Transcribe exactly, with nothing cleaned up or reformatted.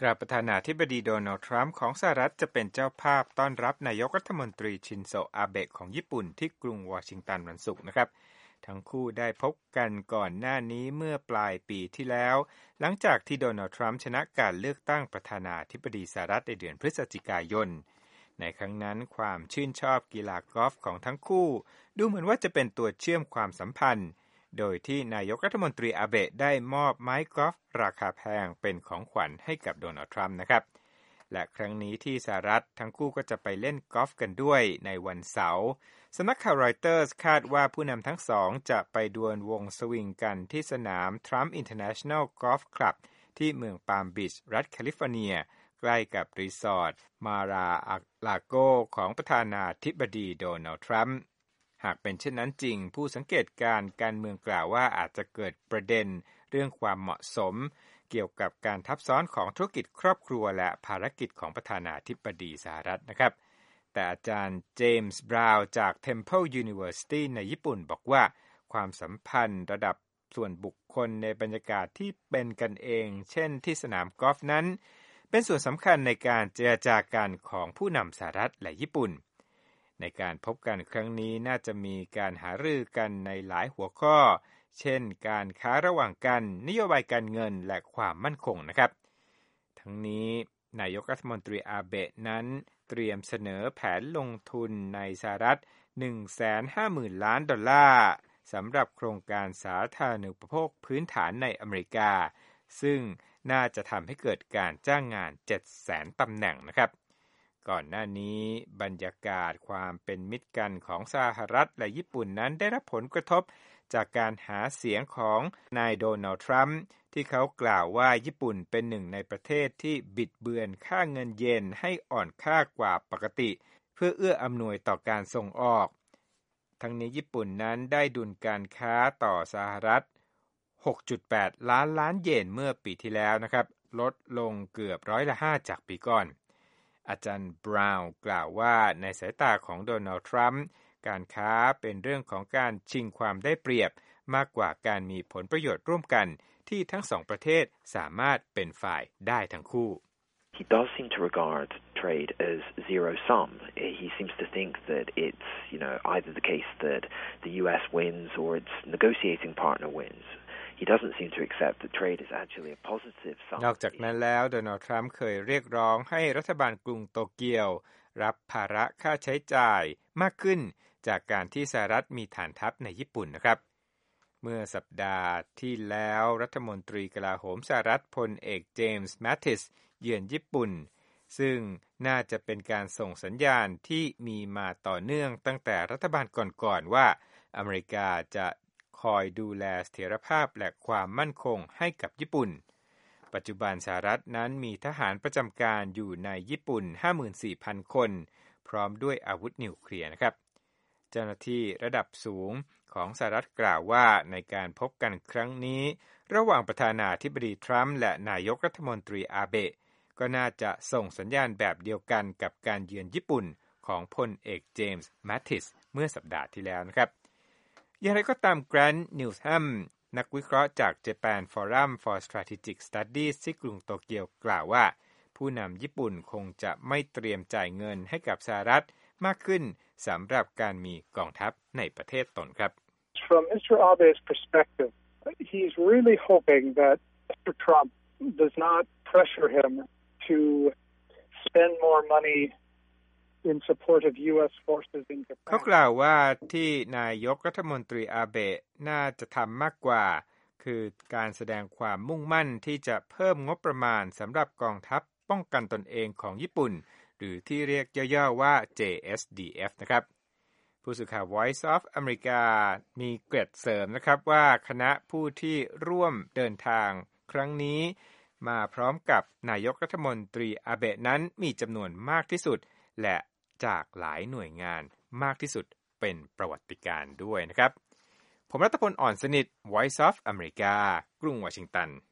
กราบประธานาธิบดีโดนัลด์ทรัมป์ของสหรัฐจะเป็นเจ้าภาพต้อนรับนายกรัฐมนตรีชินโซอาเบะของญี่ปุ่นที่กรุงวอชิงตันวันศุกร์นะครับทั้งคู่ได้พบกันก่อนหน้านี้เมื่อปลายปีที่แล้วหลังจากที่โดนัลด์ทรัมป์ชนะการเลือกตั้งประธานาธิบดีสหรัฐในเดือนพฤศจิกายนในครั้งนั้นความชื่นชอบกีฬากอล์ฟของทั้งคู่ดูเหมือนว่าจะเป็นตัวเชื่อมความสัมพันธ์โดยที่นายกรัฐมนตรีอาเบะได้มอบไม้กอล์ฟราคาแพงเป็นของขวัญให้กับโดนัลด์ทรัมป์นะครับและครั้งนี้ที่สหรัฐทั้งคู่ก็จะไปเล่นกอล์ฟกันด้วยในวันเสาร์สำนักข่าวรอยเตอร์สคาดว่าผู้นำทั้งสองจะไปดวลวงสวิงกันที่สนาม Trump International Golf Club ที่เมืองปาล์มบีชรัฐแคลิฟอร์เนียใกล้กับรีสอร์ทมาราลาโกของประธานาธิบดีโดนัลด์ทรัมป์หากเป็นเช่นนั้นจริงผู้สังเกตการณ์การเมืองกล่าวว่าอาจจะเกิดประเด็นเรื่องความเหมาะสมเกี่ยวกับการทับซ้อนของธุรกิจครอบครัวและภารกิจของประธานาธิบดีสหรัฐนะครับแต่อาจารย์เจมส์บราวน์จาก Temple University ในญี่ปุ่นบอกว่าความสัมพันธ์ระดับส่วนบุคคลในบรรยากาศที่เป็นกันเองเช่นที่สนามกอล์ฟนั้นเป็นส่วนสำคัญในการเจรจากันของผู้นำสหรัฐและญี่ปุ่นในการพบกันครั้งนี้น่าจะมีการหารือกันในหลายหัวข้อเช่นการค้าระหว่างกันนโยบายการเงินและความมั่นคงนะครับทั้งนี้นายกรัฐมนตรีอาเบะนั้นเตรียมเสนอแผนลงทุนในสหรัฐ หนึ่งแสนห้าหมื่น ล้านดอลลาร์สำหรับโครงการสาธารณูปโภคพื้นฐานในอเมริกาซึ่งน่าจะทำให้เกิดการจ้างงาน เจ็ดแสน ตำแหน่งนะครับก่อนหน้านี้บรรยากาศความเป็นมิตรกันของสหรัฐและญี่ปุ่นนั้นได้รับผลกระทบจากการหาเสียงของนายโดนัลด์ทรัมป์ที่เขากล่าวว่าญี่ปุ่นเป็นหนึ่งในประเทศที่บิดเบือนค่าเงินเยนให้อ่อนค่ากว่าปกติเพื่อเอื้ออำนวยต่อการส่งออกทั้งนี้ญี่ปุ่นนั้นได้ดุลการค้าต่อสหรัฐ หกจุดแปด ล้านล้านเยนเมื่อปีที่แล้วนะครับลดลงเกือบร้อยละห้าจากปีก่อนอาจารย์บราวน์กล่าวว่าในสายตาของโดนัลด์ทรัมป์การค้าเป็นเรื่องของการชิงความได้เปรียบมากกว่าการมีผลประโยชน์ร่วมกันที่ทั้งสองประเทศสามารถเป็นฝ่ายได้ทั้งคู่ He does seem to regard trade as zero sum. He seems to think that it's, you know, either the case that the U S wins or its negotiating partner wins.He doesn't seem to accept that trade is actually a positive sum. นอกจากนั้นแล้วโดนัลด์ทรัมป์เคยเรียกร้องให้รัฐบาลกรุงโตเกียวรับภาระค่าใช้จ่ายมากขึ้นจากการที่สหรัฐมีฐานทัพในญี่ปุ่นนะครับเมื่อสัปดาห์ที่แล้วรัฐมนตรีกลาโหมสหรัฐพลเอกเจมส์แมททิสเยือนญี่ปุ่นซึ่งน่าจะเป็นการส่งสัญญาณที่มีมาต่อเนื่องตั้งแต่รัฐบาลก่อนๆว่าอเมริกาจะคอยดูแลเสถียรภาพและความมั่นคงให้กับญี่ปุ่นปัจจุบันสหรัฐนั้นมีทหารประจำการอยู่ในญี่ปุ่น ห้าหมื่นสี่พัน คนพร้อมด้วยอาวุธนิวเคลียร์นะครับเจ้าหน้าที่ระดับสูงของสหรัฐกล่าวว่าในการพบกันครั้งนี้ระหว่างประธานาธิบดีทรัมป์และนายกรัฐมนตรีอาเบะก็น่าจะส่งสัญญาณแบบเดียวกันกับการเยือนญี่ปุ่นของพลเอกเจมส์แมททิสเมื่อสัปดาห์ที่แล้วนะครับอย่างไรก็ตามแกรนท์นิวแฮมนักวิเคราะห์จาก Japan Forum for Strategic Studies ที่กรุงโตเกียวกล่าวว่าผู้นำญี่ปุ่นคงจะไม่เตรียมจ่ายเงินให้กับสหรัฐมากขึ้นสำหรับการมีกองทัพในประเทศตนครับ From มิสเตอร์ Abe's perspective, he's really hoping that Mister Trump does not pressure him to spend more money.In support of ยู เอส forces in Japan. เขากล่าวว่าที่นายกรัฐมนตรีอาเบะน่าจะทำมากกว่าคือการแสดงความมุ่งมั่นที่จะเพิ่มงบประมาณสำหรับกองทัพป้องกันตนเองของญี่ปุ่นหรือที่เรียกย่อๆว่า เจ เอส ดี เอฟ นะครับผู้สื่อข่าว Voice of America มีเกร็ดเสริมนะครับว่าคณะผู้ที่ร่วมเดินทางครั้งนี้มาพร้อมกับนายกรัฐมนตรีอาเบะนั้นมีจำนวนมากที่สุดและจากหลายหน่วยงานมากที่สุดเป็นประวัติการณ์ด้วยนะครับผมรัตพล อ่อนสนิท Voice of America กรุงวอชิงตัน